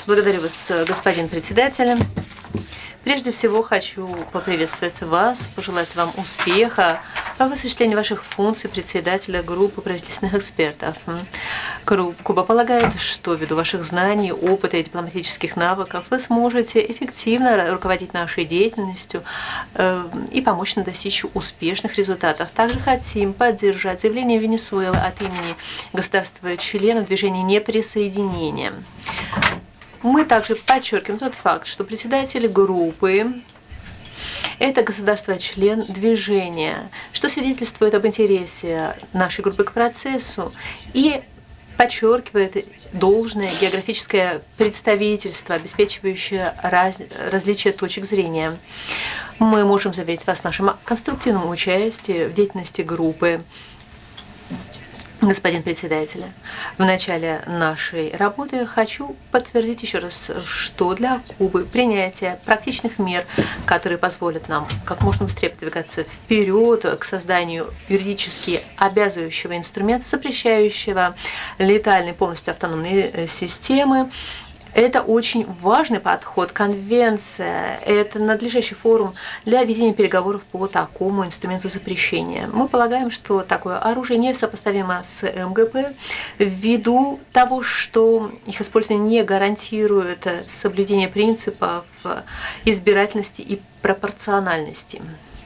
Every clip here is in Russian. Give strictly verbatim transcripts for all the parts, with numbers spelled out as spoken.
Благодарю вас, господин председатель. Прежде всего хочу поприветствовать вас, пожелать вам успеха в осуществлении ваших функций председателя группы правительственных экспертов. Куба полагает, что ввиду ваших знаний, опыта и дипломатических навыков вы сможете эффективно руководить нашей деятельностью э, и помочь нам достичь успешных результатов. Также хотим поддержать заявление Венесуэлы от имени государства-члена движения неприсоединения. Мы также подчеркиваем тот факт, что председатель группы – это государство-член движения, что свидетельствует об интересе нашей группы к процессу и подчеркивает должное географическое представительство, обеспечивающее раз, различие точек зрения. Мы можем заверить вас в нашем конструктивном участии в деятельности группы. Господин председатель, в начале нашей работы хочу подтвердить еще раз, что для Кубы принятие практичных мер, которые позволят нам как можно быстрее продвигаться вперед к созданию юридически обязывающего инструмента, запрещающего летальные полностью автономные системы, это очень важный подход. Конвенция – это надлежащий форум для ведения переговоров по такому инструменту запрещения. Мы полагаем, что такое оружие несопоставимо с МГП ввиду того, что их использование не гарантирует соблюдение принципов избирательности и пропорциональности.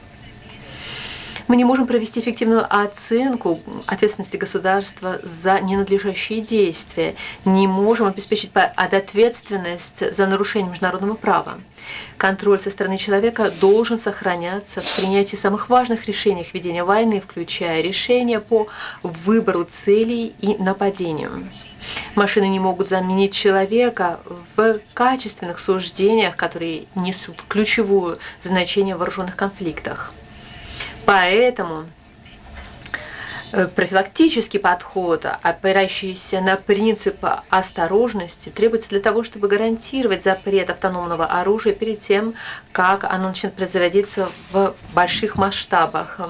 Мы не можем провести эффективную оценку ответственности государства за ненадлежащие действия, не можем обеспечить ответственность за нарушение международного права. Контроль со стороны человека должен сохраняться в принятии самых важных решений ведения войны, включая решения по выбору целей и нападению. Машины не могут заменить человека в качественных суждениях, которые несут ключевое значение в вооруженных конфликтах. Поэтому профилактический подход, опирающийся на принцип осторожности, требуется для того, чтобы гарантировать запрет автономного оружия перед тем, как оно начнет производиться в больших масштабах.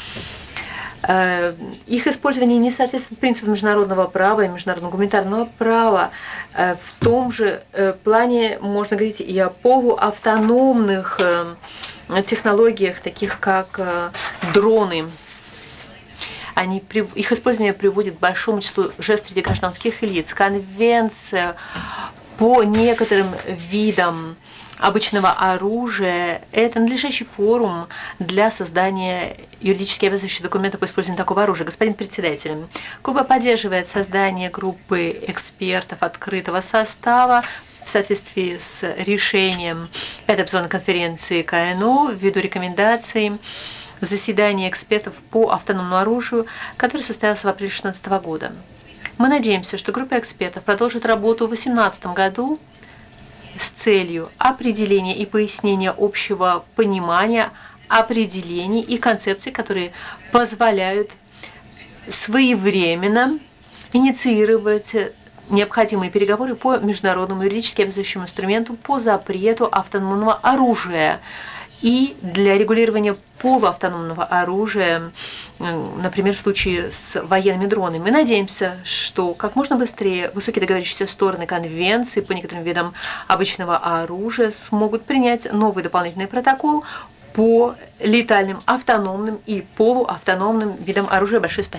Их использование не соответствует принципам международного права и международного гуманитарного права. В том же плане можно говорить и о полуавтономных технологиях, таких как дроны. Они, их использование приводит к большому числу жертв среди гражданских лиц. Конвенция по некоторым видам обычного оружия – это надлежащий форум для создания юридически обязывающих документов по использованию такого оружия. Господин председатель, Куба поддерживает создание группы экспертов открытого состава в соответствии с решением пятой обзорной конференции КНО ввиду рекомендаций заседания экспертов по автономному оружию, которое состоялось в апреле две тысячи шестнадцатого года. Мы надеемся, что группа экспертов продолжит работу в две тысячи восемнадцатом году с целью определения и пояснения общего понимания определений и концепций, которые позволяют своевременно инициировать необходимые переговоры по международному юридически обязывающему инструменту по запрету автономного оружия и для регулирования полуавтономного оружия, например, в случае с военными дронами. Мы надеемся, что как можно быстрее высокие договорившиеся стороны конвенции по некоторым видам обычного оружия смогут принять новый дополнительный протокол по летальным, автономным и полуавтономным видам оружия. Большое спасибо.